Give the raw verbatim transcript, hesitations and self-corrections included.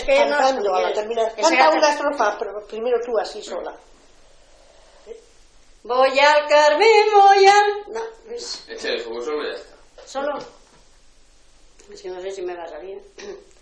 que yo no... Cantando, a la terminar. Canta una estrofa, pero primero tú así sola. Voy al Carmen, voy al... No, ¿ves? Echa el fuego solo y ya está. ¿Solo? Es que no sé si me va a salir.